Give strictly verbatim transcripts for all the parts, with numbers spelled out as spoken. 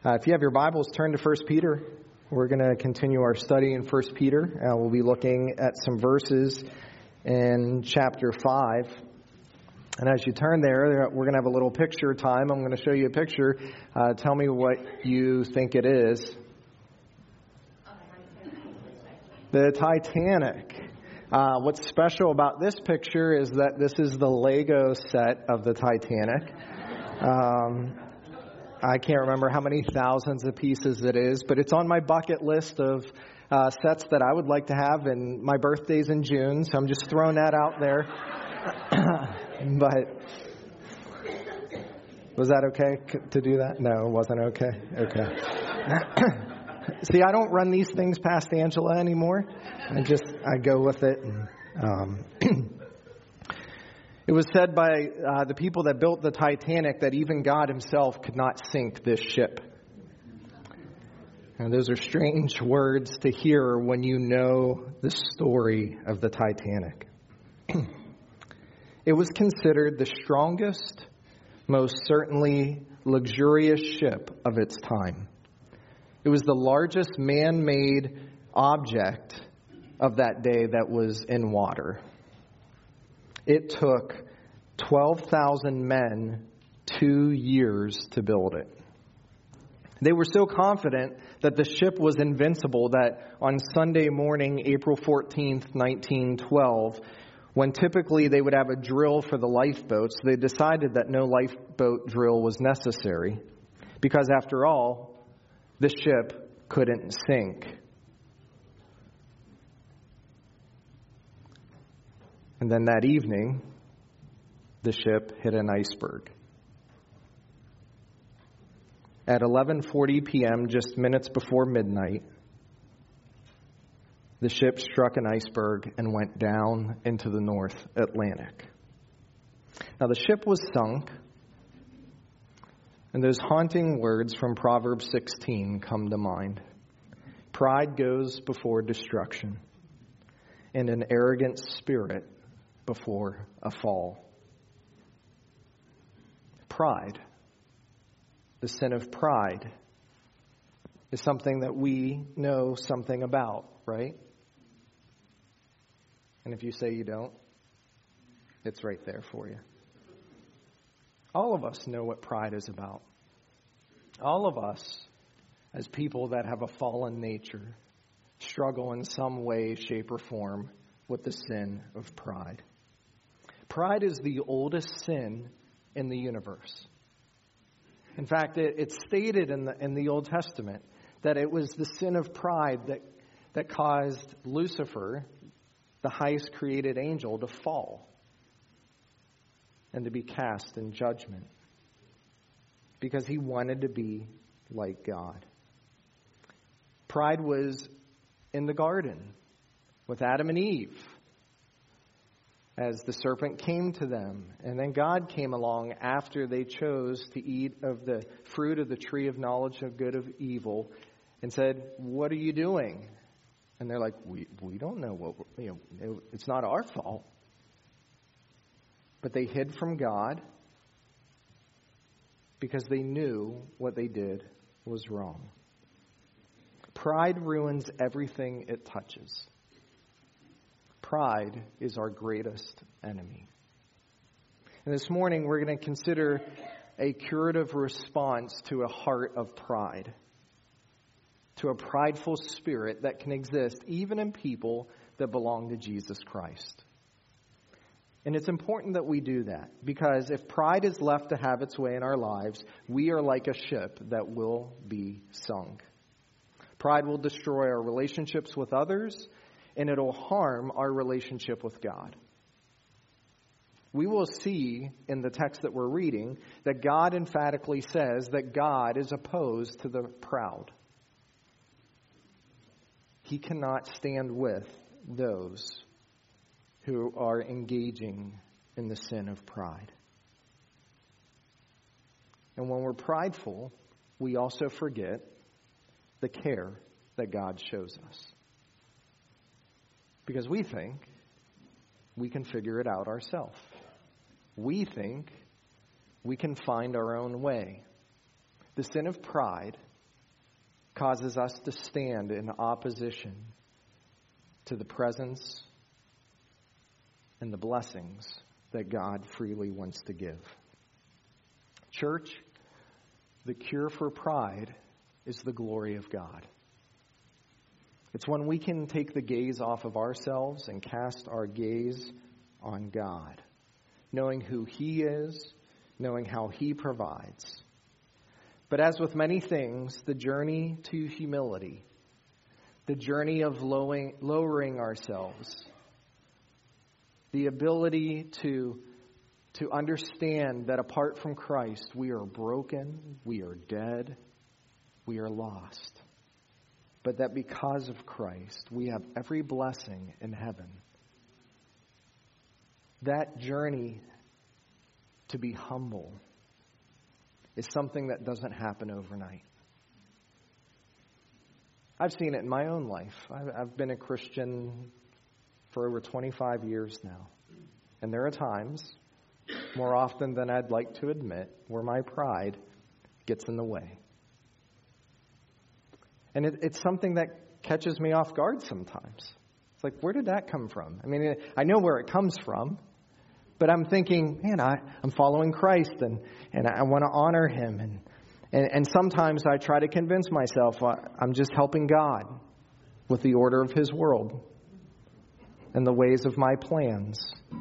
Uh, if you have your Bibles, turn to First Peter. We're going to continue our study in First Peter. Uh, we'll be looking at some verses in chapter five. And as you turn there, we're going to have a little picture time. I'm going to show you a picture. Uh, tell me what you think it is. The Titanic. Uh, what's special about this picture is that this is the Lego set of the Titanic. Um, I can't remember how many thousands of pieces it is, but it's on my bucket list of uh, sets that I would like to have, and my birthday's in June, so I'm just throwing that out there. But was that okay to do that? No, it wasn't okay. Okay. See, I don't run these things past Angela anymore. I just, I go with it. And, um, it was said by uh, the people that built the Titanic that even God himself could not sink this ship. And those are strange words to hear when you know the story of the Titanic. It was considered the strongest, most certainly luxurious ship of its time. It was the largest man-made object of that day that was in water. It took twelve thousand men two years to build it. They were so confident that the ship was invincible that on Sunday morning, April fourteenth, nineteen twelve, when typically they would have a drill for the lifeboats, they decided that no lifeboat drill was necessary because, after all, the ship couldn't sink. And then that evening, the ship hit an iceberg. At eleven forty p.m., just minutes before midnight, the ship struck an iceberg and went down into the North Atlantic. Now, the ship was sunk, and those haunting words from Proverbs sixteen come to mind. Pride goes before destruction, and an arrogant spirit before a fall. Pride, the sin of pride, is something that we know something about, right? And if you say you don't, it's right there for you. All of us know what pride is about. All of us, as people that have a fallen nature, struggle in some way, shape, or form with the sin of pride. Pride is the oldest sin in the universe. In fact, it, it's stated in the in the Old Testament that it was the sin of pride that, that caused Lucifer, the highest created angel, to fall and to be cast in judgment because he wanted to be like God. Pride was in the garden with Adam and Eve as the serpent came to them. And then God came along after they chose to eat of the fruit of the tree of knowledge of good of evil and said, "What are you doing?" And they're like, we we don't know what, you know, it's not our fault. But they hid from God because they knew what they did was wrong. Pride ruins everything it touches. Pride is our greatest enemy. And this morning we're going to consider a curative response to a heart of pride, to a prideful spirit that can exist even in people that belong to Jesus Christ. And it's important that we do that because if pride is left to have its way in our lives, we are like a ship that will be sunk. Pride will destroy our relationships with others, and it'll harm our relationship with God. We will see in the text that we're reading that God emphatically says that God is opposed to the proud. He cannot stand with those who are engaging in the sin of pride. And when we're prideful, we also forget the care that God shows us. Because we think we can figure it out ourselves. We think we can find our own way. The sin of pride causes us to stand in opposition to the presence and the blessings that God freely wants to give. Church, the cure for pride is the glory of God. It's when we can take the gaze off of ourselves and cast our gaze on God, knowing who He is, knowing how He provides. But as with many things, the journey to humility, the journey of lowering, lowering ourselves, the ability to, to understand that apart from Christ, we are broken, we are dead, we are lost. But that because of Christ, we have every blessing in heaven. That journey to be humble is something that doesn't happen overnight. I've seen it in my own life. I've been a Christian for over twenty-five years now. And there are times, more often than I'd like to admit, where my pride gets in the way. And it, it's something that catches me off guard sometimes. It's like, where did that come from? I mean, I know where it comes from. But I'm thinking, man, I, I'm following Christ and, and I want to honor Him. And, and, and sometimes I try to convince myself I, I'm just helping God with the order of His world and the ways of my plans.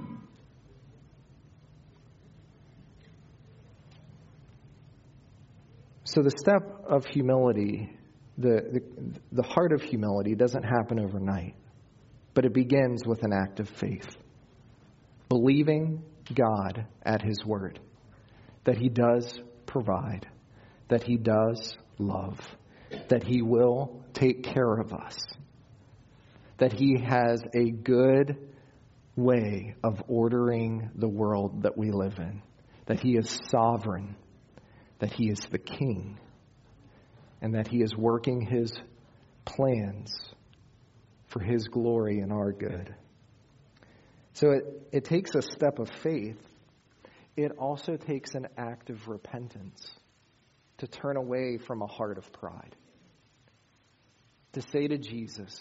So the step of humility, the, the, the heart of humility doesn't happen overnight, but it begins with an act of faith. Believing God at His word, that He does provide, that He does love, that He will take care of us, that He has a good way of ordering the world that we live in, that He is sovereign, that He is the King, and that He is working His plans for His glory and our good. So it, it takes a step of faith. It also takes an act of repentance to turn away from a heart of pride. To say to Jesus,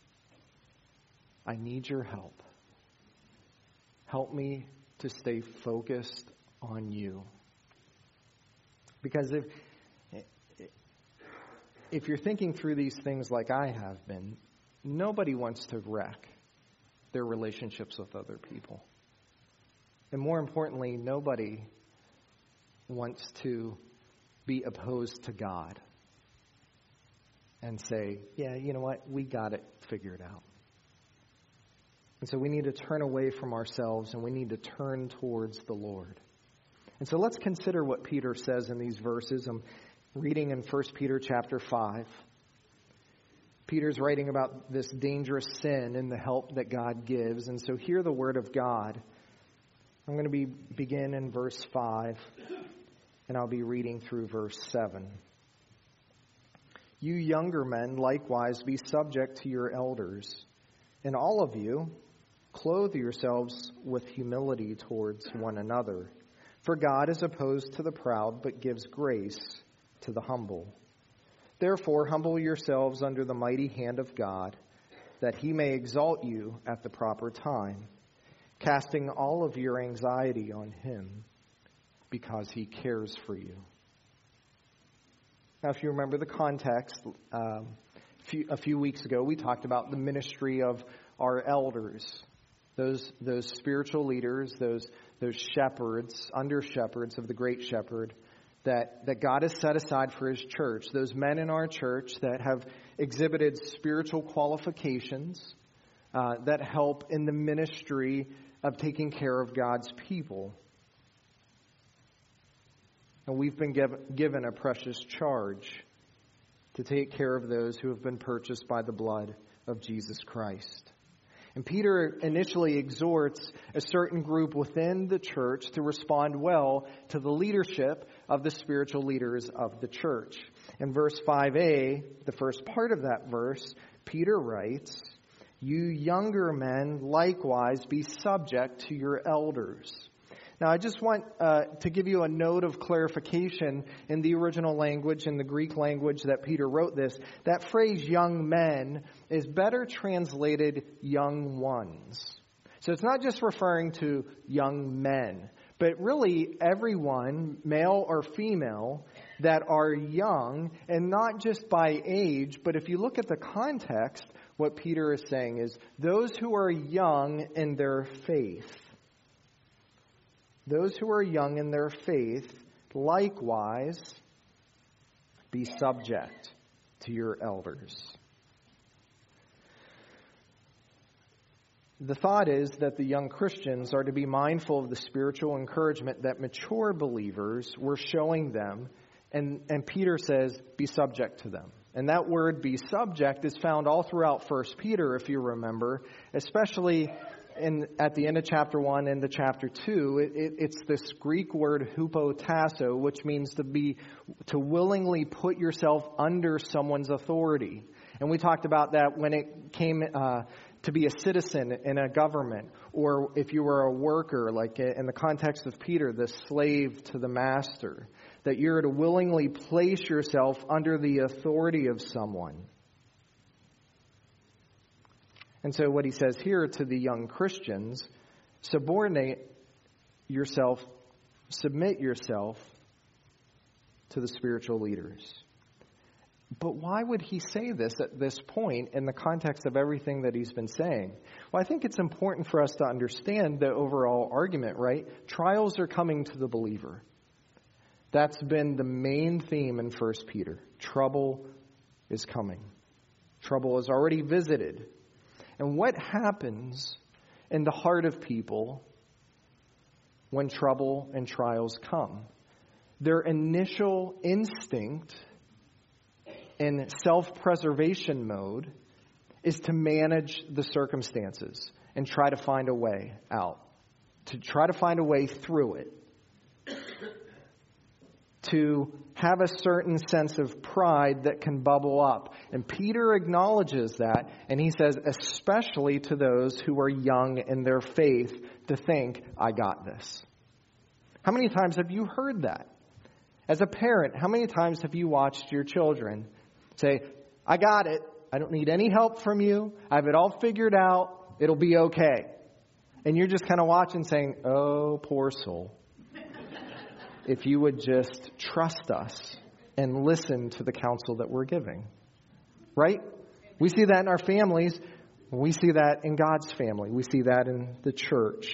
I need your help. Help me to stay focused on you. Because if, if you're thinking through these things like I have been, nobody wants to wreck their relationships with other people. And more importantly, nobody wants to be opposed to God and say, yeah, you know what, we got it figured out. And so we need to turn away from ourselves and we need to turn towards the Lord. And so let's consider what Peter says in these verses. I'm reading in First Peter chapter five. Peter's writing about this dangerous sin and the help that God gives. And so hear the word of God. I'm going to be begin in verse five, and I'll be reading through verse seven. You younger men, likewise, be subject to your elders. And all of you, clothe yourselves with humility towards one another. For God is opposed to the proud, but gives grace to the humble. Therefore, humble yourselves under the mighty hand of God, that He may exalt you at the proper time, casting all of your anxiety on Him, because He cares for you. Now, if you remember the context, um, a, few, a few weeks ago, we talked about the ministry of our elders, those those spiritual leaders, those those shepherds, under shepherds of the great shepherd, that, that God has set aside for His church, those men in our church that have exhibited spiritual qualifications uh, that help in the ministry of taking care of God's people. And we've been give, given a precious charge to take care of those who have been purchased by the blood of Jesus Christ. And Peter initially exhorts a certain group within the church to respond well to the leadership of the spiritual leaders of the church. In verse five a, the first part of that verse, Peter writes, You younger men likewise be subject to your elders. Now, I just want uh, to give you a note of clarification in the original language, in the Greek language that Peter wrote this. That phrase, young men, is better translated young ones. So it's not just referring to young men, but really everyone, male or female, that are young, and not just by age, but if you look at the context, what Peter is saying is those who are young in their faith. Those who are young in their faith, likewise, be subject to your elders. The thought is that the young Christians are to be mindful of the spiritual encouragement that mature believers were showing them. And, and Peter says, be subject to them. And that word, be subject, is found all throughout First Peter, if you remember, especially in, at the end of chapter one into chapter two. It, it, it's this Greek word, hupotasso, which means to be, to willingly put yourself under someone's authority. And we talked about that when it came uh, to be a citizen in a government, or if you were a worker, like in the context of Peter, the slave to the master, that you're to willingly place yourself under the authority of someone. And so what he says here to the young Christians, subordinate yourself, submit yourself to the spiritual leaders. But why would he say this at this point in the context of everything that he's been saying? Well, I think it's important for us to understand the overall argument, right? Trials are coming to the believer. That's been the main theme in First Peter. Trouble is coming. Trouble is already visited. And what happens in the heart of people when trouble and trials come? Their initial instinct in self-preservation mode is to manage the circumstances and try to find a way out, to try to find a way through it, to have a certain sense of pride that can bubble up. And Peter acknowledges that, and he says, especially to those who are young in their faith, to think, I got this. How many times have you heard that? As a parent, how many times have you watched your children say, I got it. I don't need any help from you. I have it all figured out. It'll be okay. And you're just kind of watching saying, oh, poor soul. If you would just trust us and listen to the counsel that we're giving. Right? We see that in our families. We see that in God's family. We see that in the church.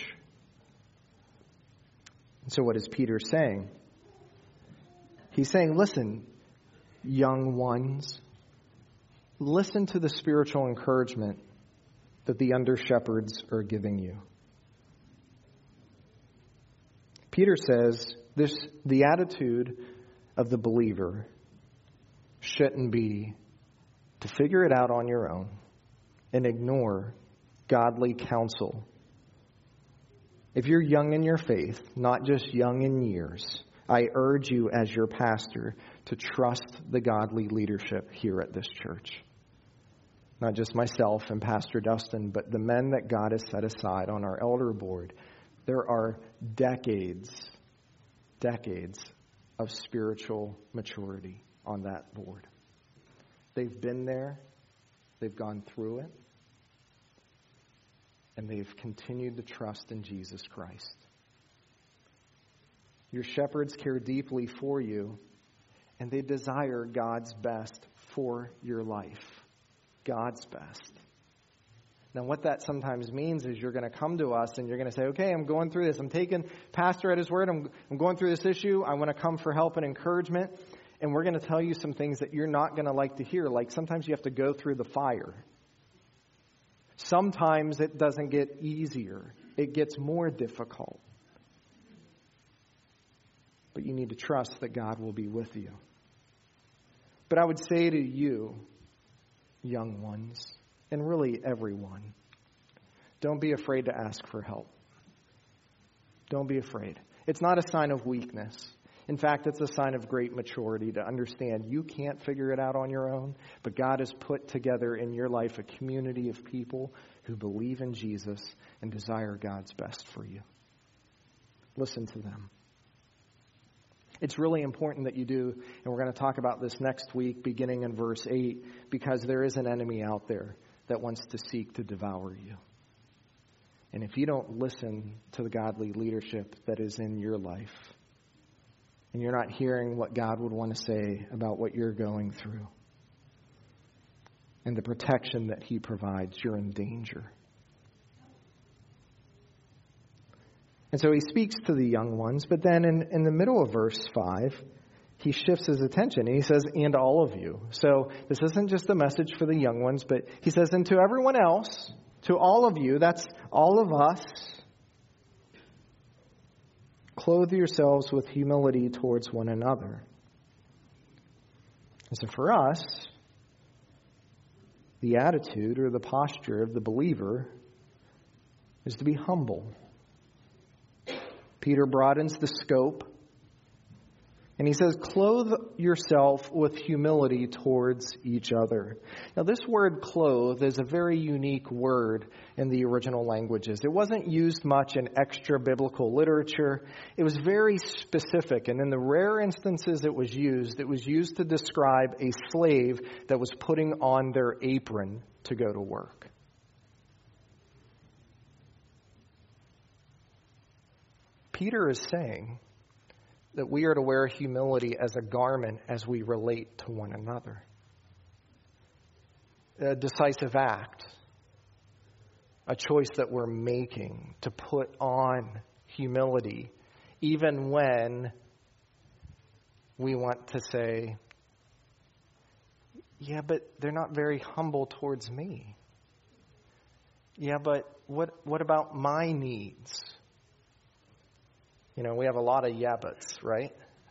And so what is Peter saying? He's saying, listen, young ones, listen to the spiritual encouragement that the under-shepherds are giving you. Peter says this: the attitude of the believer shouldn't be to figure it out on your own and ignore godly counsel. If you're young in your faith, not just young in years, I urge you as your pastor to trust the godly leadership here at this church. Not just myself and Pastor Dustin, but the men that God has set aside on our elder board. There are decades, decades of spiritual maturity on that board. They've been there, they've gone through it, and they've continued to trust in Jesus Christ. Your shepherds care deeply for you, and they desire God's best for your life. God's best. Now, what that sometimes means is you're going to come to us and you're going to say, okay, I'm going through this. I'm taking Pastor at his word. I'm, I'm going through this issue. I want to come for help and encouragement. And we're going to tell you some things that you're not going to like to hear. Like sometimes you have to go through the fire. Sometimes it doesn't get easier. It gets more difficult. But you need to trust that God will be with you. But I would say to you, young ones, and really everyone, don't be afraid to ask for help. Don't be afraid. It's not a sign of weakness. In fact, it's a sign of great maturity to understand you can't figure it out on your own, but God has put together in your life a community of people who believe in Jesus and desire God's best for you. Listen to them. It's really important that you do, and we're going to talk about this next week, beginning in verse eight, because there is an enemy out there that wants to seek to devour you. And if you don't listen to the godly leadership that is in your life, and you're not hearing what God would want to say about what you're going through, and the protection that He provides, you're in danger. And so He speaks to the young ones, but then in, in the middle of verse five, He shifts His attention and He says, and all of you. So this isn't just a message for the young ones, but He says, and to everyone else, to all of you, that's all of us, clothe yourselves with humility towards one another. And so for us, the attitude or the posture of the believer is to be humble. Peter broadens the scope, and he says, clothe yourself with humility towards each other. Now, this word clothe is a very unique word in the original languages. It wasn't used much in extra biblical literature. It was very specific, and in the rare instances it was used, it was used to describe a slave that was putting on their apron to go to work. Peter is saying that we are to wear humility as a garment as we relate to one another. A decisive act, a choice that we're making to put on humility, even when we want to say, yeah, but they're not very humble towards me. Yeah, but what what about my needs? You know, we have a lot of yabbits, right?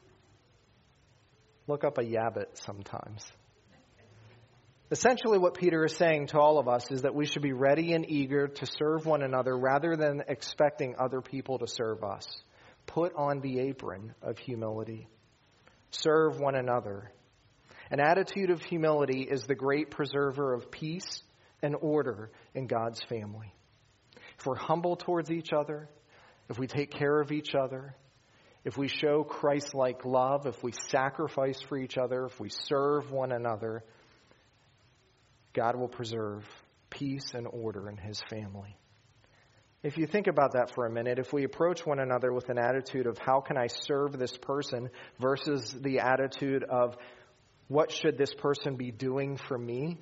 Look up a yabbit sometimes. Essentially what Peter is saying to all of us is that we should be ready and eager to serve one another rather than expecting other people to serve us. Put on the apron of humility. Serve one another. An attitude of humility is the great preserver of peace and order in God's family. If we're humble towards each other, if we take care of each other, if we show Christ-like love, if we sacrifice for each other, if we serve one another, God will preserve peace and order in His family. If you think about that for a minute, if we approach one another with an attitude of how can I serve this person versus the attitude of what should this person be doing for me,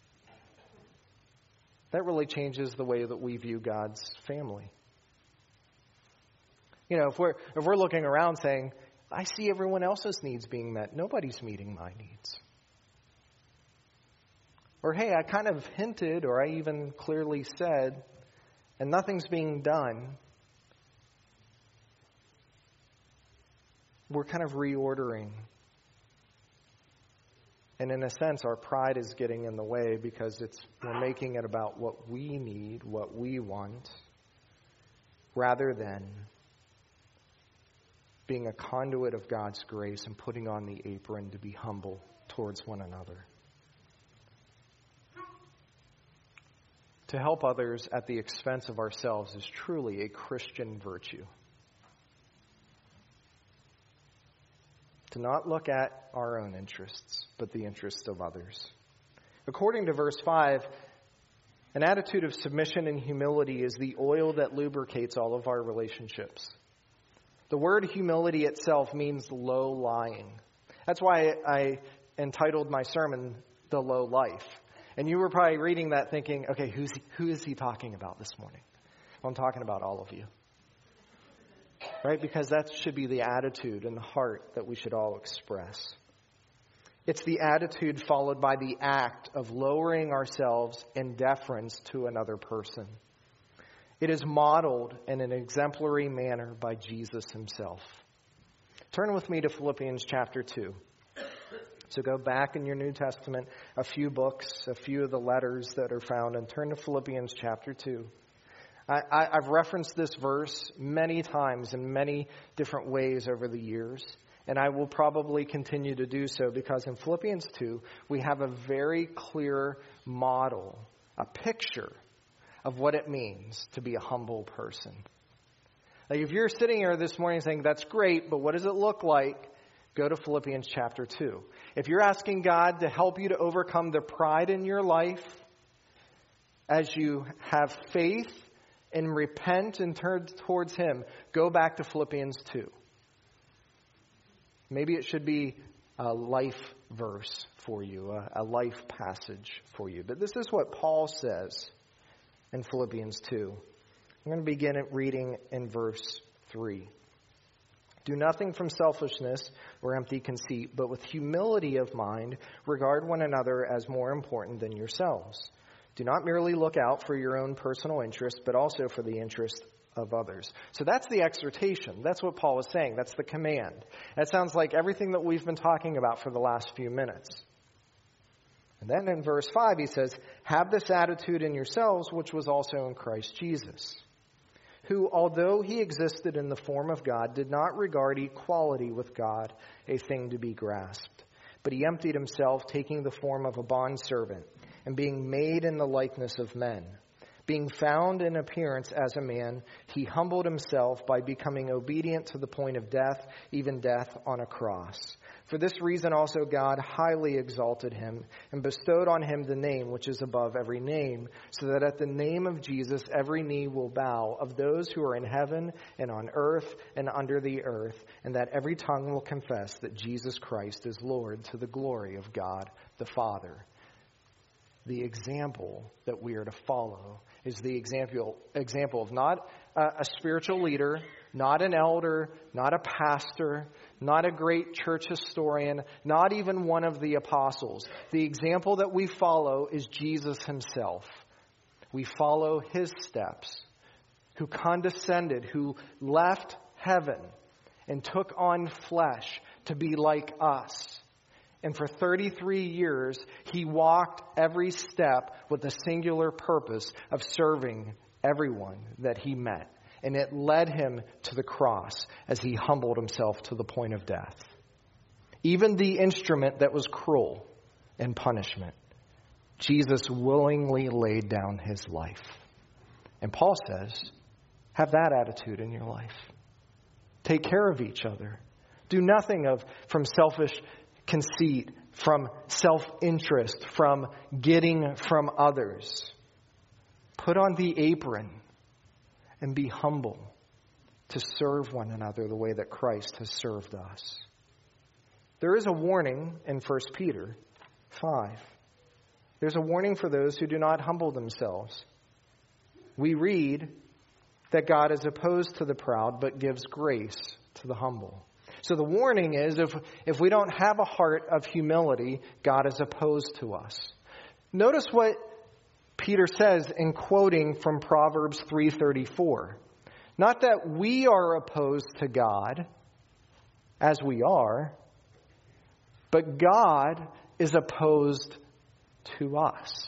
that really changes the way that we view God's family. You know, if we're if we're looking around saying, I see everyone else's needs being met, nobody's meeting my needs. Or, hey, I kind of hinted, or I even clearly said, and nothing's being done. We're kind of reordering. And in a sense, our pride is getting in the way because it's we're making it about what we need, what we want, rather than being a conduit of God's grace and putting on the apron to be humble towards one another. To help others at the expense of ourselves is truly a Christian virtue. To not look at our own interests, but the interests of others. According to verse five, an attitude of submission and humility is the oil that lubricates all of our relationships. The word humility itself means low lying. That's why I entitled my sermon, The Low Life. And you were probably reading that thinking, okay, who's he, who is he talking about this morning? Well, I'm talking about all of you. Right? Because that should be the attitude and the heart that we should all express. It's the attitude followed by the act of lowering ourselves in deference to another person. It is modeled in an exemplary manner by Jesus Himself. Turn with me to Philippians chapter two. So go back in your New Testament, a few books, a few of the letters that are found, and turn to Philippians chapter two. I, I, I've referenced this verse many times in many different ways over the years, and I will probably continue to do so because in Philippians two, we have a very clear model, a picture of what it means to be a humble person. Like if you're sitting here this morning saying, that's great, but what does it look like? Go to Philippians chapter two. If you're asking God to help you to overcome the pride in your life as you have faith and repent and turn towards Him, go back to Philippians two. Maybe it should be a life verse for you, a, a life passage for you. But this is what Paul says in Philippians two. I'm going to begin at reading in verse three. Do nothing from selfishness or empty conceit, but with humility of mind, regard one another as more important than yourselves. Do not merely look out for your own personal interest, but also for the interest of others. So that's the exhortation. That's what Paul was saying. That's the command. That sounds like everything that we've been talking about for the last few minutes. And then in verse five, he says, have this attitude in yourselves, which was also in Christ Jesus, who, although he existed in the form of God, did not regard equality with God a thing to be grasped. But he emptied himself, taking the form of a bondservant, and being made in the likeness of men. Being found in appearance as a man, he humbled himself by becoming obedient to the point of death, even death on a cross. For this reason also God highly exalted him and bestowed on him the name which is above every name, so that at the name of Jesus every knee will bow, of those who are in heaven and on earth and under the earth, and that every tongue will confess that Jesus Christ is Lord, to the glory of God the Father. The example that we are to follow is the example example of not a, a spiritual leader, not an elder, not a pastor, not a great church historian, not even one of the apostles. The example that we follow is Jesus himself. We follow his steps, who condescended, who left heaven and took on flesh to be like us. And for thirty-three years, he walked every step with a singular purpose of serving everyone that he met. And it led him to the cross as he humbled himself to the point of death. Even the instrument that was cruel in punishment, Jesus willingly laid down his life. And Paul says, have that attitude in your life. Take care of each other. Do nothing of from selfish conceit, from self-interest, from getting from others. Put on the apron and be humble to serve one another the way that Christ has served us. There is a warning in First Peter five. There's a warning for those who do not humble themselves. We read that God is opposed to the proud, but gives grace to the humble. So the warning is, if, if we don't have a heart of humility, God is opposed to us. Notice what Peter says in quoting from Proverbs three thirty-four. Not that we are opposed to God, as we are, but God is opposed to us.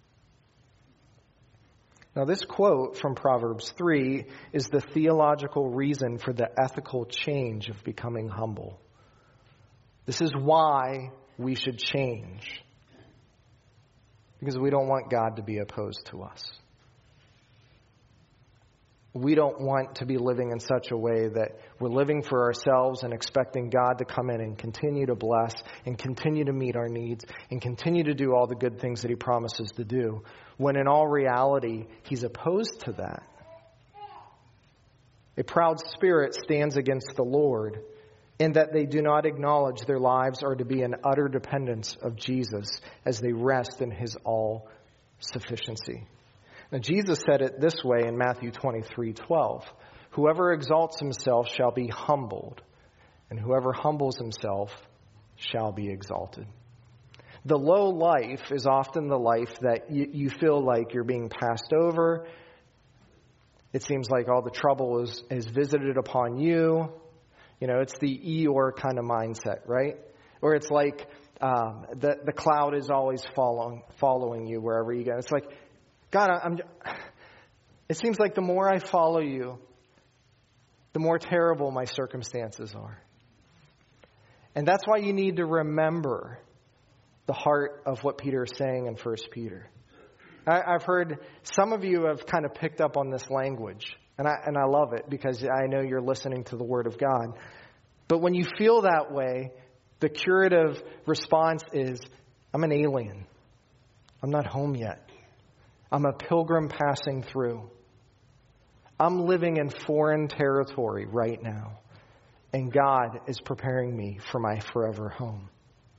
Now, this quote from Proverbs three is the theological reason for the ethical change of becoming humble. This is why we should change. Because we don't want God to be opposed to us. We don't want to be living in such a way that we're living for ourselves and expecting God to come in and continue to bless and continue to meet our needs and continue to do all the good things that he promises to do, when in all reality, he's opposed to that. A proud spirit stands against the Lord, in that they do not acknowledge their lives are to be in utter dependence of Jesus as they rest in his all-sufficiency. Now, Jesus said it this way in Matthew twenty-three twelve. Whoever exalts himself shall be humbled, and whoever humbles himself shall be exalted. The low life is often the life that you, you feel like you're being passed over. It seems like all the trouble is, is visited upon you. You know, it's the Eeyore kind of mindset, right? Or it's like um, the, the cloud is always following, following you wherever you go. It's like, God, I'm, it seems like the more I follow you, the more terrible my circumstances are. And that's why you need to remember the heart of what Peter is saying in First Peter. I, I've heard some of you have kind of picked up on this language And I, and I love it because I know you're listening to the Word of God. But when you feel that way, the curative response is, I'm an alien. I'm not home yet. I'm a pilgrim passing through. I'm living in foreign territory right now. And God is preparing me for my forever home.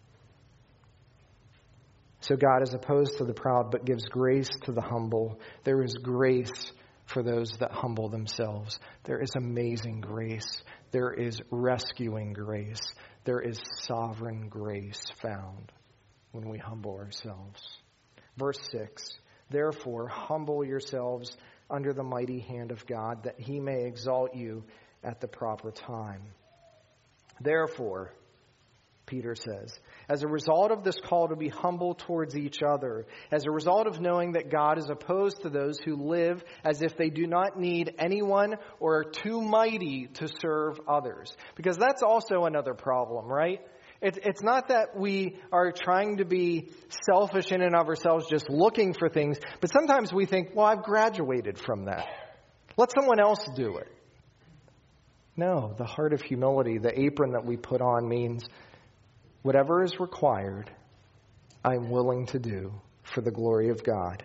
So God is opposed to the proud, but gives grace to the humble. There is grace for those that humble themselves. There is amazing grace. There is rescuing grace. There is sovereign grace found when we humble ourselves. Verse six, therefore, humble yourselves under the mighty hand of God, that he may exalt you at the proper time. Therefore, Peter says, as a result of this call to be humble towards each other, as a result of knowing that God is opposed to those who live as if they do not need anyone or are too mighty to serve others. Because that's also another problem, right? It's it's not that we are trying to be selfish in and of ourselves, just looking for things, but sometimes we think, well, I've graduated from that. Let someone else do it. No, the heart of humility, the apron that we put on means whatever is required, I'm willing to do for the glory of God.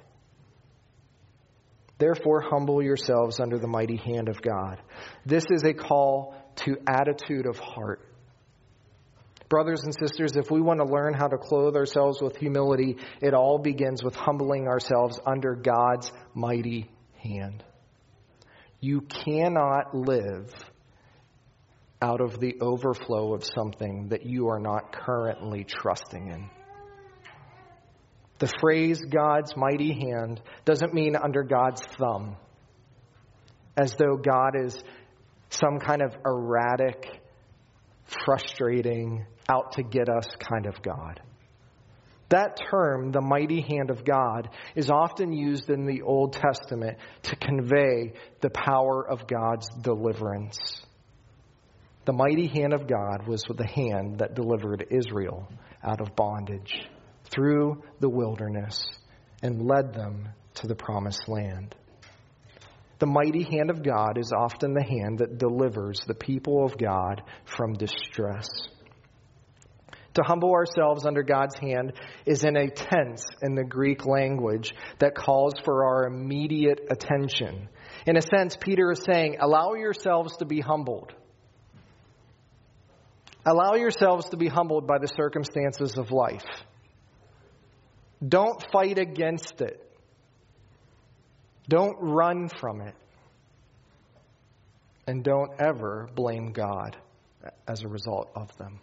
Therefore, humble yourselves under the mighty hand of God. This is a call to attitude of heart. Brothers and sisters, if we want to learn how to clothe ourselves with humility, it all begins with humbling ourselves under God's mighty hand. You cannot live out of the overflow of something that you are not currently trusting in. The phrase God's mighty hand doesn't mean under God's thumb, as though God is some kind of erratic, frustrating, out to get us kind of God. That term, the mighty hand of God, is often used in the Old Testament to convey the power of God's deliverance. The mighty hand of God was the hand that delivered Israel out of bondage through the wilderness and led them to the promised land. The mighty hand of God is often the hand that delivers the people of God from distress. To humble ourselves under God's hand is in a tense in the Greek language that calls for our immediate attention. In a sense, Peter is saying, allow yourselves to be humbled. Allow yourselves to be humbled by the circumstances of life. Don't fight against it. Don't run from it. And don't ever blame God as a result of them.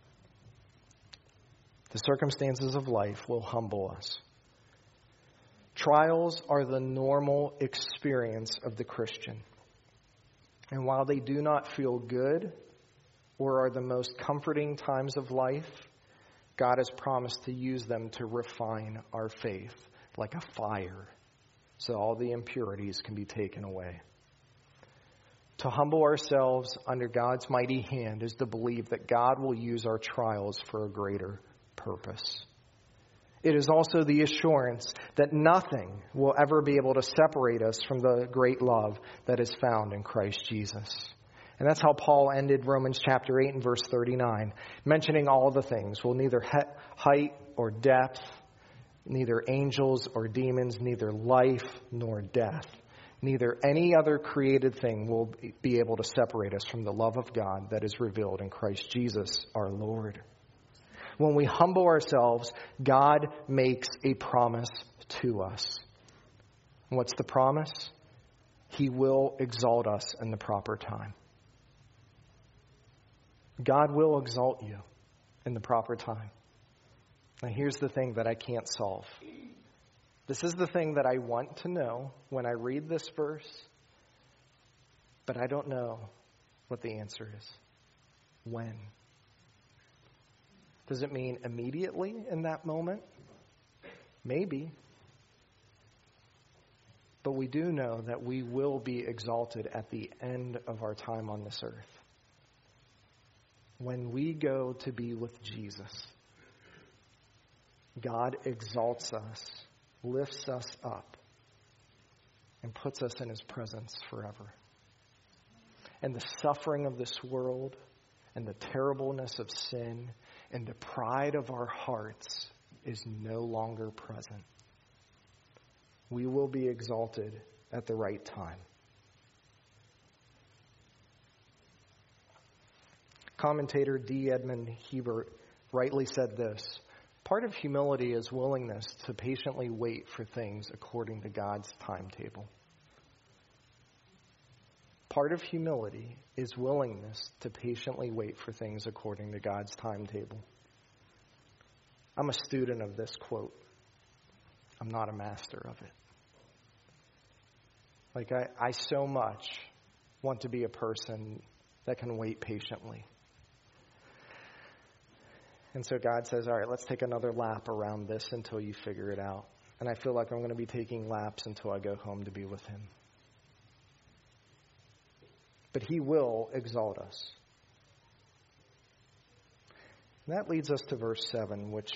The circumstances of life will humble us. Trials are the normal experience of the Christian. And while they do not feel good or are the most comforting times of life, God has promised to use them to refine our faith like a fire, so all the impurities can be taken away. To humble ourselves under God's mighty hand is to believe that God will use our trials for a greater purpose. It is also the assurance that nothing will ever be able to separate us from the great love that is found in Christ Jesus. And that's how Paul ended Romans chapter eight and verse thirty-nine, mentioning all the things. Well, neither height or depth, neither angels or demons, neither life nor death, neither any other created thing will be able to separate us from the love of God that is revealed in Christ Jesus our Lord. When we humble ourselves, God makes a promise to us. What's the promise? He will exalt us in the proper time. God will exalt you in the proper time. Now here's the thing that I can't solve. This is the thing that I want to know when I read this verse, but I don't know what the answer is. When? Does it mean immediately in that moment? Maybe. But we do know that we will be exalted at the end of our time on this earth. When we go to be with Jesus, God exalts us, lifts us up, and puts us in his presence forever. And the suffering of this world and the terribleness of sin and the pride of our hearts is no longer present. We will be exalted at the right time. Commentator D. Edmund Hebert rightly said this: part of humility is willingness to patiently wait for things according to God's timetable. Part of humility is willingness to patiently wait for things according to God's timetable. I'm a student of this quote. I'm not a master of it. Like, I, I so much want to be a person that can wait patiently. And so God says, all right, let's take another lap around this until you figure it out. And I feel like I'm going to be taking laps until I go home to be with him. But he will exalt us. And that leads us to verse seven, which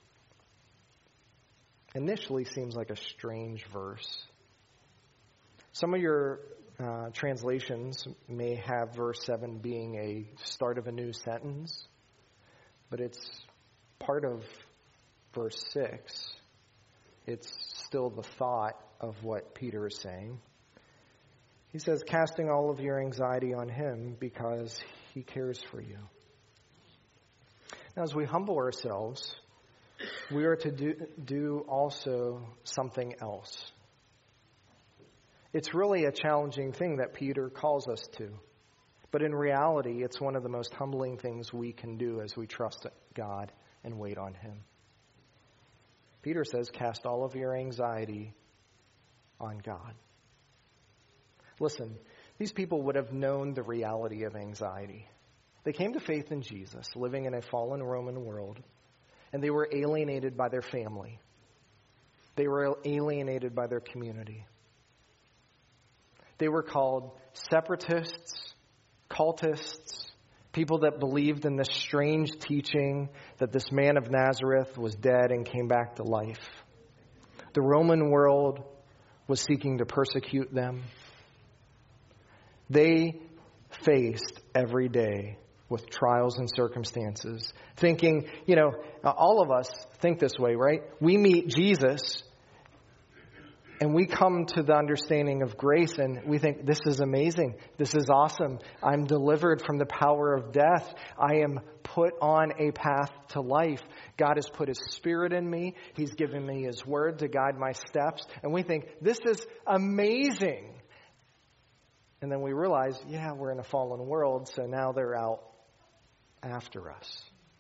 initially seems like a strange verse. Some of your uh, translations may have verse seven being a start of a new sentence, but it's part of verse six. It's still the thought of what Peter is saying. He says, casting all of your anxiety on him because he cares for you. Now, as we humble ourselves, we are to do, do also something else. It's really a challenging thing that Peter calls us to. But in reality, it's one of the most humbling things we can do as we trust God and wait on him. Peter says, cast all of your anxiety on God. Listen, these people would have known the reality of anxiety. They came to faith in Jesus, living in a fallen Roman world, and they were alienated by their family. They were alienated by their community. They were called separatists, cultists, people that believed in this strange teaching that this man of Nazareth was dead and came back to life. The Roman world was seeking to persecute them. They faced every day with trials and circumstances, thinking, you know, all of us think this way, right? We meet Jesus and we come to the understanding of grace and we think, this is amazing. This is awesome. I'm delivered from the power of death. I am put on a path to life. God has put his Spirit in me. He's given me his word to guide my steps. And we think, this is amazing. And then we realize, yeah, we're in a fallen world, so now they're out after us.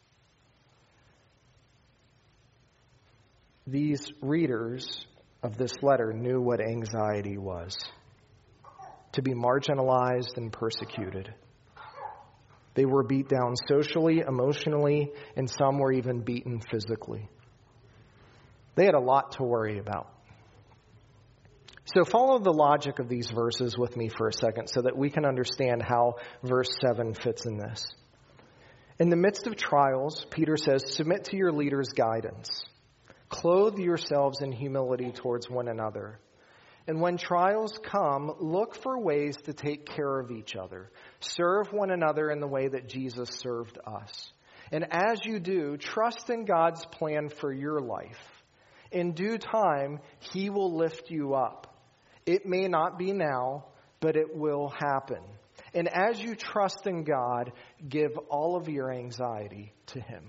These readers of this letter knew what anxiety was. To be marginalized and persecuted. They were beat down socially, emotionally, and some were even beaten physically. They had a lot to worry about. So follow the logic of these verses with me for a second so that we can understand how verse seven fits in this. In the midst of trials, Peter says, submit to your leader's guidance. Clothe yourselves in humility towards one another. And when trials come, look for ways to take care of each other. Serve one another in the way that Jesus served us. And as you do, trust in God's plan for your life. In due time, he will lift you up. It may not be now, but it will happen. And as you trust in God, give all of your anxiety to him.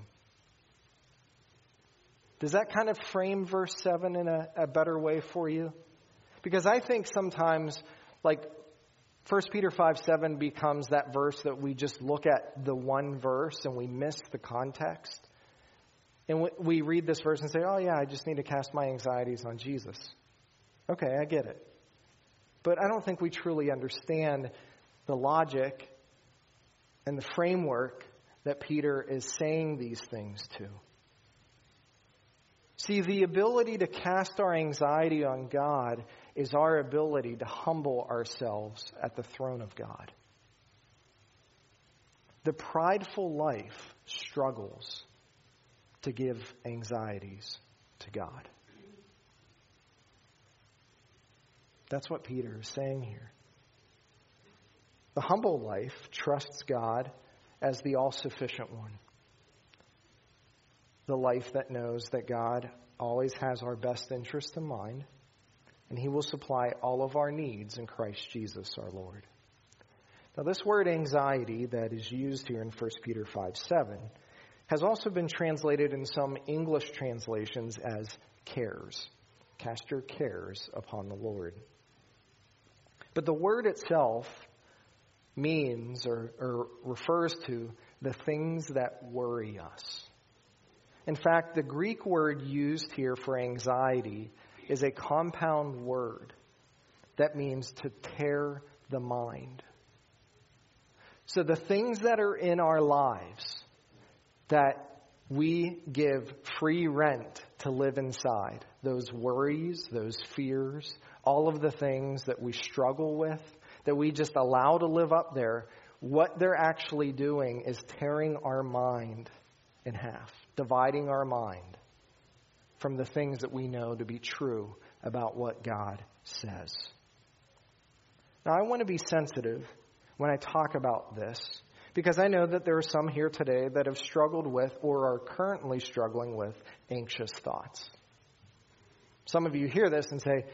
Does that kind of frame verse seven in a, a better way for you? Because I think sometimes, like, First Peter five seven becomes that verse that we just look at the one verse and we miss the context. And we read this verse and say, oh yeah, I just need to cast my anxieties on Jesus. Okay, I get it. But I don't think we truly understand the logic and the framework that Peter is saying these things to. See, the ability to cast our anxiety on God is our ability to humble ourselves at the throne of God. The prideful life struggles to give anxieties to God. That's what Peter is saying here. The humble life trusts God as the all-sufficient one. The life that knows that God always has our best interest in mind, and He will supply all of our needs in Christ Jesus our Lord. Now, this word anxiety that is used here in First Peter five seven has also been translated in some English translations as cares. Cast your cares upon the Lord. But the word itself means or, or refers to the things that worry us. In fact, the Greek word used here for anxiety is a compound word that means to tear the mind. So the things that are in our lives that we give free rent to live inside, those worries, those fears, all of the things that we struggle with, that we just allow to live up there, what they're actually doing is tearing our mind in half, dividing our mind from the things that we know to be true about what God says. Now, I want to be sensitive when I talk about this, because I know that there are some here today that have struggled with or are currently struggling with anxious thoughts. Some of you hear this and say,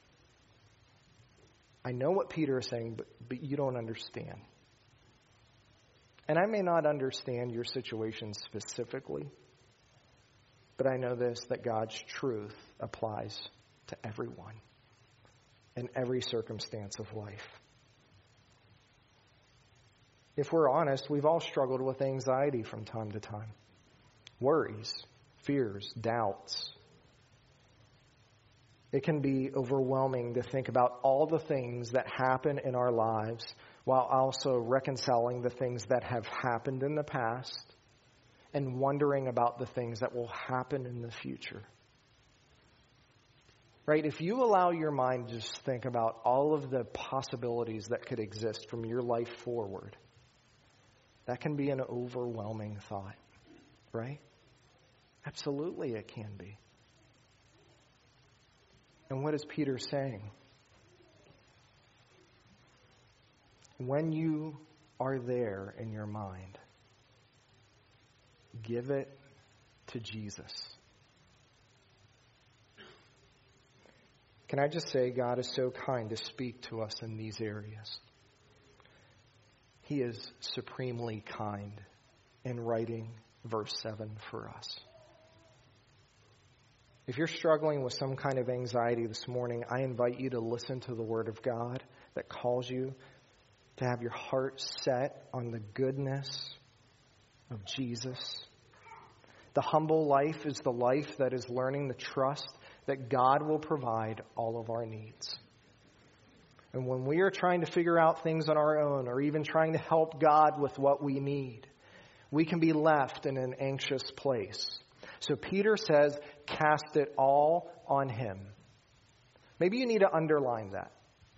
I know what Peter is saying, but, but you don't understand. And I may not understand your situation specifically, but I know this, that God's truth applies to everyone in every circumstance of life. If we're honest, we've all struggled with anxiety from time to time. Worries, fears, doubts. It can be overwhelming to think about all the things that happen in our lives while also reconciling the things that have happened in the past and wondering about the things that will happen in the future. Right? If you allow your mind to just think about all of the possibilities that could exist from your life forward, that can be an overwhelming thought, right? Absolutely it can be. And what is Peter saying? When you are there in your mind, give it to Jesus. Can I just say, God is so kind to speak to us in these areas. He is supremely kind in writing verse seven for us. If you're struggling with some kind of anxiety this morning, I invite you to listen to the Word of God that calls you to have your heart set on the goodness of Jesus. The humble life is the life that is learning the trust that God will provide all of our needs. And when we are trying to figure out things on our own or even trying to help God with what we need, we can be left in an anxious place. So Peter says, cast it all on Him. Maybe you need to underline that.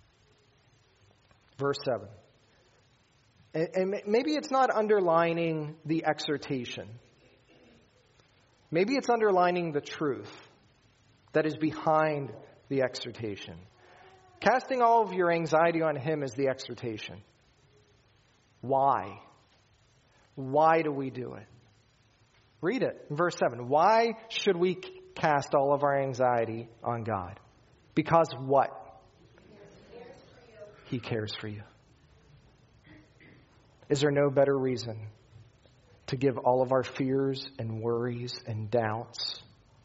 Verse seven. And maybe it's not underlining the exhortation. Maybe it's underlining the truth that is behind the exhortation. Casting all of your anxiety on Him is the exhortation. Why? Why do we do it? Read it in verse seven. Why should we cast all of our anxiety on God? Because what? He cares for you. Is there no better reason to give all of our fears and worries and doubts?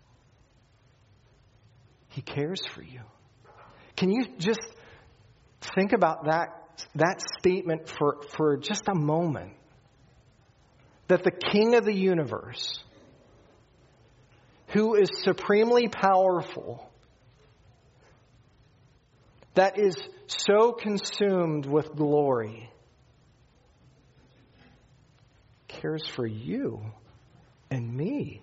He cares for you. Can you just think about that, that statement for, for just a moment? That the King of the universe, who is supremely powerful, that is so consumed with glory, cares for you and me.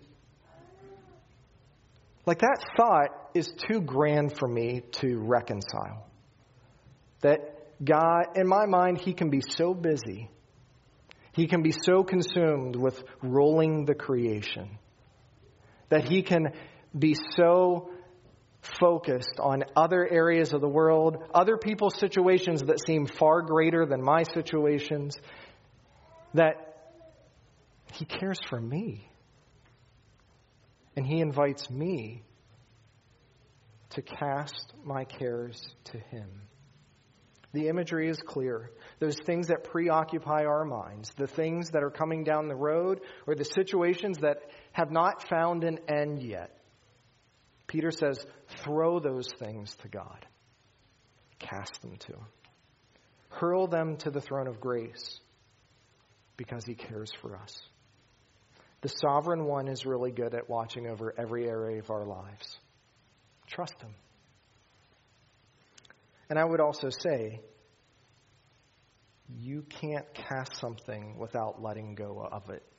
Like, that thought is too grand for me to reconcile. That God, in my mind, He can be so busy. He can be so consumed with ruling the creation. That He can be so focused on other areas of the world, other people's situations that seem far greater than my situations, that He cares for me. And He invites me to cast my cares to Him. The imagery is clear. Those things that preoccupy our minds, the things that are coming down the road, or the situations that have not found an end yet. Peter says, throw those things to God. Cast them to Him. Hurl them to the throne of grace because He cares for us. The Sovereign One is really good at watching over every area of our lives. Trust Him. And I would also say, you can't cast something without letting go of it.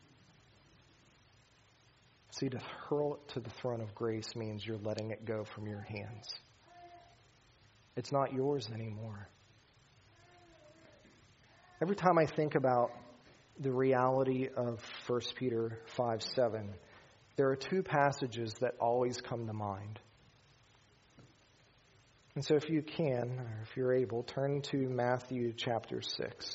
See, to hurl it to the throne of grace means you're letting it go from your hands. It's not yours anymore. Every time I think about the reality of First Peter five seven, there are two passages that always come to mind. And so if you can, or if you're able, turn to Matthew chapter six.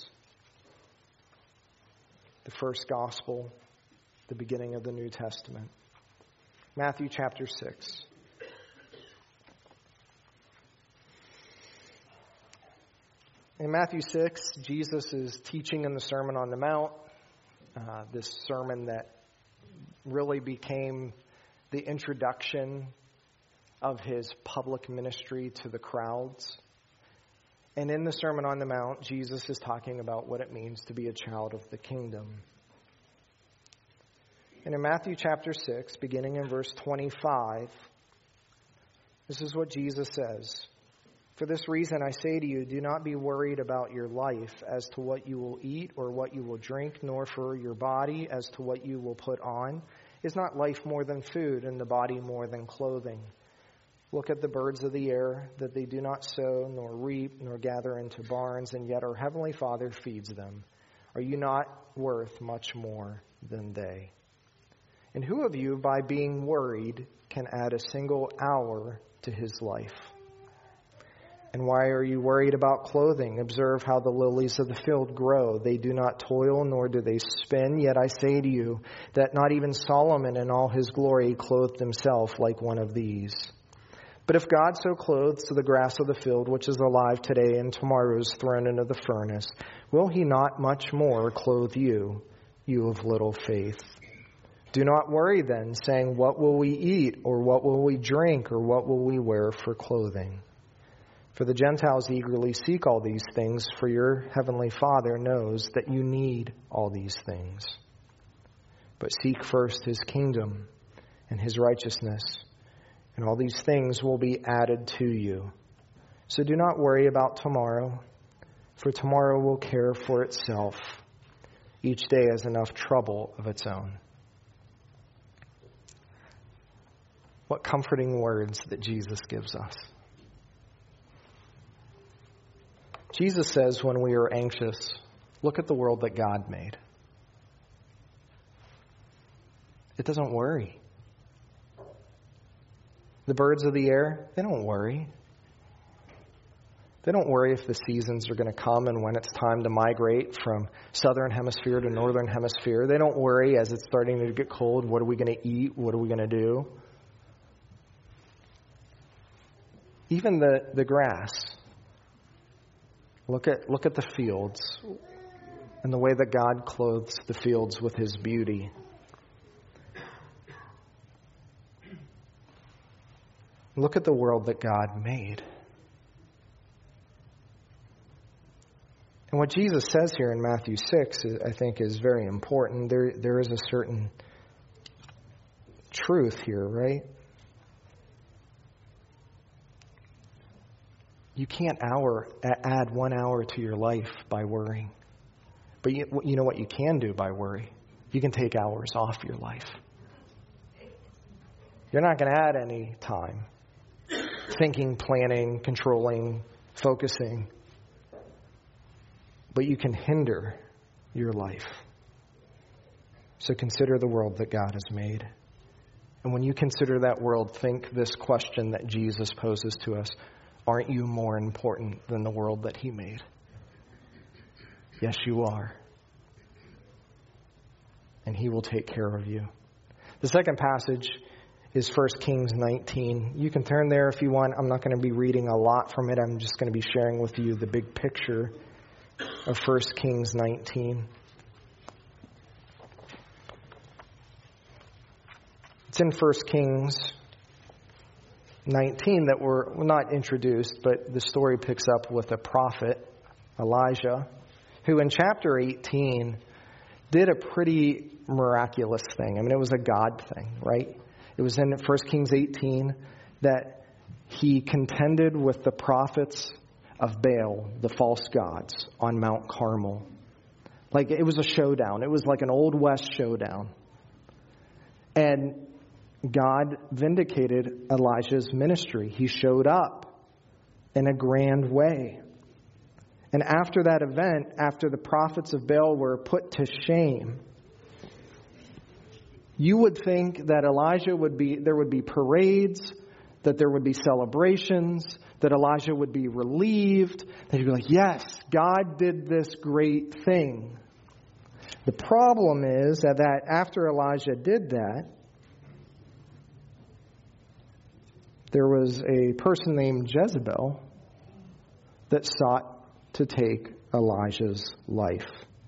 The first gospel, the beginning of the New Testament. Matthew chapter six. In Matthew six, Jesus is teaching in the Sermon on the Mount, uh, this sermon that really became the introduction of His public ministry to the crowds. And in the Sermon on the Mount, Jesus is talking about what it means to be a child of the kingdom. And in Matthew chapter six, beginning in verse twenty-five, this is what Jesus says. For this reason I say to you, do not be worried about your life as to what you will eat or what you will drink, nor for your body as to what you will put on. Is not life more than food, and the body more than clothing? Look at the birds of the air, that they do not sow, nor reap, nor gather into barns, and yet our heavenly Father feeds them. Are you not worth much more than they? And who of you, by being worried, can add a single hour to his life? And why are you worried about clothing? Observe how the lilies of the field grow. They do not toil, nor do they spin. Yet I say to you that not even Solomon in all his glory clothed himself like one of these. But if God so clothes the grass of the field, which is alive today and tomorrow is thrown into the furnace, will He not much more clothe you, you of little faith? Do not worry then, saying, what will we eat, or what will we drink, or what will we wear for clothing? For the Gentiles eagerly seek all these things, for your heavenly Father knows that you need all these things. But seek first His kingdom and His righteousness, and all these things will be added to you. So do not worry about tomorrow, for tomorrow will care for itself. Each day has enough trouble of its own. What comforting words that Jesus gives us. Jesus says when we are anxious, look at the world that God made. It doesn't worry. The birds of the air, they don't worry. They don't worry if the seasons are going to come and when it's time to migrate from southern hemisphere to northern hemisphere. They don't worry as it's starting to get cold. What are we going to eat? What are we going to do? Even the, the grass. Look at look at the fields and the way that God clothes the fields with His beauty. Look at the world that God made. And what Jesus says here in Matthew six, I think, is very important. There, there is a certain truth here, right? You can't hour add one hour to your life by worrying. But you, you know what you can do by worry? You can take hours off your life. You're not going to add any time. Thinking, planning, controlling, focusing. But you can hinder your life. So consider the world that God has made. And when you consider that world, think this question that Jesus poses to us: aren't you more important than the world that he made? Yes, you are. And he will take care of you. The second passage is First Kings nineteen. You can turn there if you want. I'm not going to be reading a lot from it. I'm just going to be sharing with you the big picture of First Kings nineteen. It's in First Kings nineteen that we're well, not introduced, but the story picks up with a prophet, Elijah, who in chapter eighteen did a pretty miraculous thing. I mean, it was a God thing, right? It was in First Kings eighteen that he contended with the prophets of Baal, the false gods, on Mount Carmel. Like, it was a showdown. It was like an Old West showdown. And God vindicated Elijah's ministry. He showed up in a grand way. And after that event, after the prophets of Baal were put to shame, you would think that Elijah would be, there would be parades, that there would be celebrations, that Elijah would be relieved, that he'd be like, yes, God did this great thing. The problem is that, that after Elijah did that, there was a person named Jezebel that sought to take Elijah's life.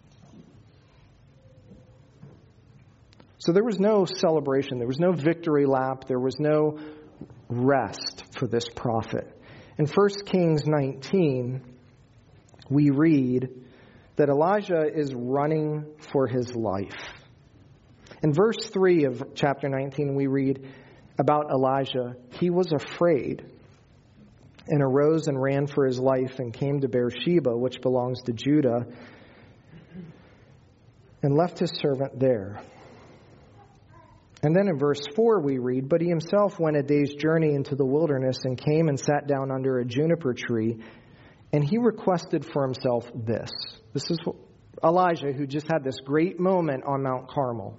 So there was no celebration. There was no victory lap. There was no rest for this prophet. In First Kings nineteen, we read that Elijah is running for his life. In verse three of chapter nineteen, we read about Elijah. He was afraid and arose and ran for his life and came to Beersheba, which belongs to Judah, and left his servant there. And then in verse four we read, but he himself went a day's journey into the wilderness and came and sat down under a juniper tree, and he requested for himself this. This is Elijah, who just had this great moment on Mount Carmel.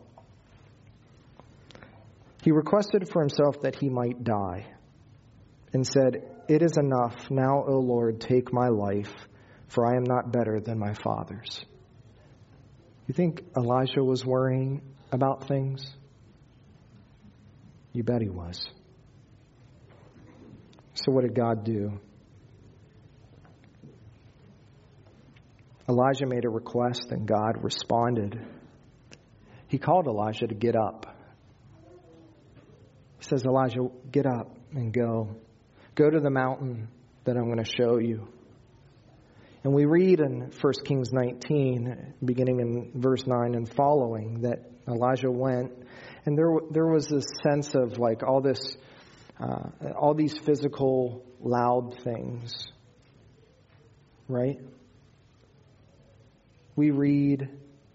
He requested for himself that he might die and said, it is enough. Now, O Lord, take my life, for I am not better than my fathers. You think Elijah was worrying about things? You bet he was. So what did God do? Elijah made a request and God responded. He called Elijah to get up. He says, Elijah, get up and go. Go to the mountain that I'm going to show you. And we read in First Kings nineteen, beginning in verse nine and following, that Elijah went, and there there was this sense of like all this, uh, all these physical loud things, right? We read,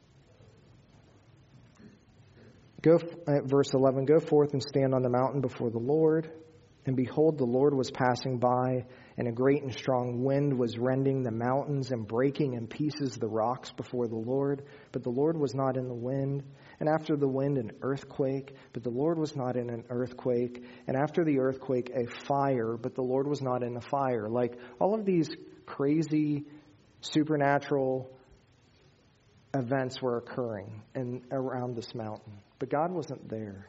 go at verse eleven, go forth and stand on the mountain before the Lord. And behold, the Lord was passing by, and a great and strong wind was rending the mountains and breaking in pieces the rocks before the Lord. But the Lord was not in the wind. And after the wind, an earthquake. But the Lord was not in an earthquake. And after the earthquake, a fire. But the Lord was not in the fire. Like all of these crazy supernatural events were occurring in, around this mountain. But God wasn't there.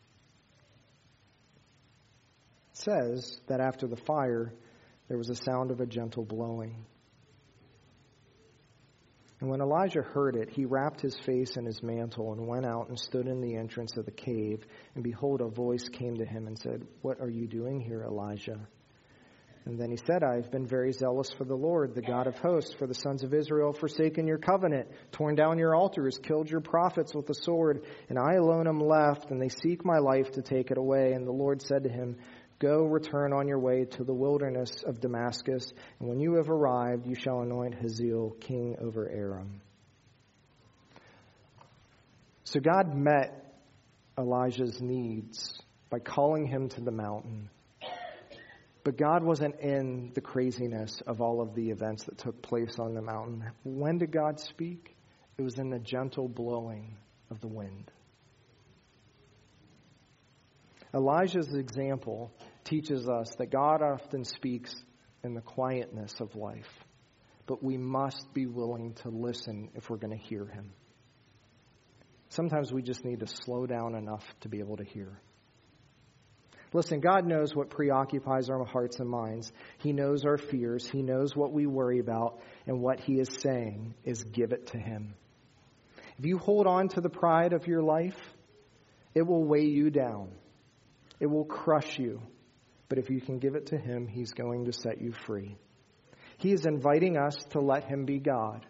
It says that after the fire, there was a sound of a gentle blowing. And when Elijah heard it, he wrapped his face in his mantle and went out and stood in the entrance of the cave. And behold, a voice came to him and said, what are you doing here, Elijah? And then he said, I've been very zealous for the Lord, the God of hosts, for the sons of Israel have forsaken your covenant, torn down your altars, killed your prophets with the sword, and I alone am left, and they seek my life to take it away. And the Lord said to him, go, return on your way to the wilderness of Damascus, and when you have arrived, you shall anoint Hazael king over Aram. So God met Elijah's needs by calling him to the mountain. But God wasn't in the craziness of all of the events that took place on the mountain. When did God speak? It was in the gentle blowing of the wind. Elijah's example teaches us that God often speaks in the quietness of life, but we must be willing to listen if we're going to hear him. Sometimes we just need to slow down enough to be able to hear. Listen, God knows what preoccupies our hearts and minds. He knows our fears. He knows what we worry about. And what he is saying is give it to him. If you hold on to the pride of your life, it will weigh you down. It will crush you. But if you can give it to him, he's going to set you free. He is inviting us to let him be God.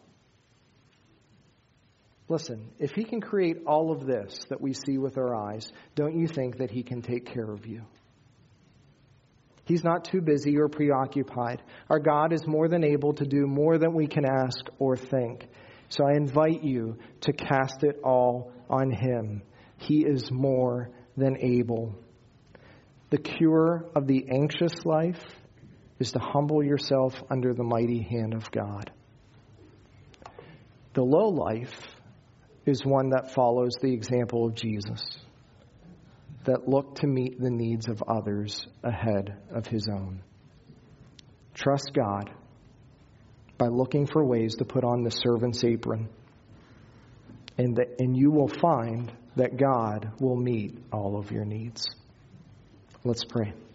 Listen, if he can create all of this that we see with our eyes, don't you think that he can take care of you? He's not too busy or preoccupied. Our God is more than able to do more than we can ask or think. So I invite you to cast it all on him. He is more than able. The cure of the anxious life is to humble yourself under the mighty hand of God. The low life is one that follows the example of Jesus, that looked to meet the needs of others ahead of his own. Trust God by looking for ways to put on the servant's apron, and, that, and you will find that God will meet all of your needs. Let's pray.